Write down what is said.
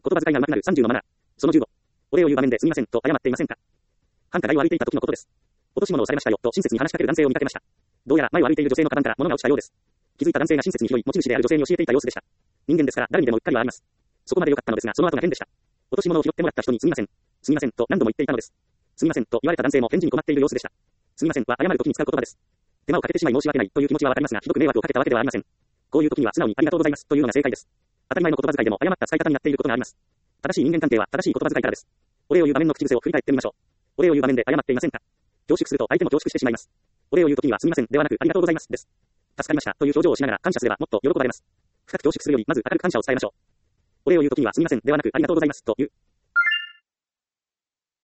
言葉遣いが上手くなる30のマナー。その15。お礼を言う場面ですみませんと謝っていませんか。繁華街を歩いていた時のことです。落とし物をされましたよと親切に話しかける男性を見かけました。どうやら前を歩いている女性のカバンから物が落ちたようです。気づいた男性が親切に拾い、持ち主である女性に教えていた様子でした。人間ですから誰にでもうっかりはあります。そこまで良かったのですが、その後が変でした。落とし物を拾ってもらった人にすみません。すみませんと何度も言っていたのです。すみませんと言われた男性も返事に困っている様子でした。すみませんは謝る時に使う言葉です。手間をかけてしまい申し訳ないという気持ちはわかりますが、ひどく迷惑をかけたわけではありません。こういう時には素直にありがとうございますというのが正解です。当たり前の言葉遣いでも誤った使い方になっていることがあります。正しい人間関係は正しい言葉遣いからです。お礼を言う場面の口癖を振り返ってみましょう。お礼を言う場面で謝っていませんか。恐縮すると相手も恐縮してしまいます。お礼を言う時にはすみませんではなくありがとうございますです。助かりましたという表情をしながら感謝すればもっと喜ばれます。深く恐縮するよりまず明るく感謝を伝えましょう。お礼を言う時にはすみませんではなくありがとうございますという。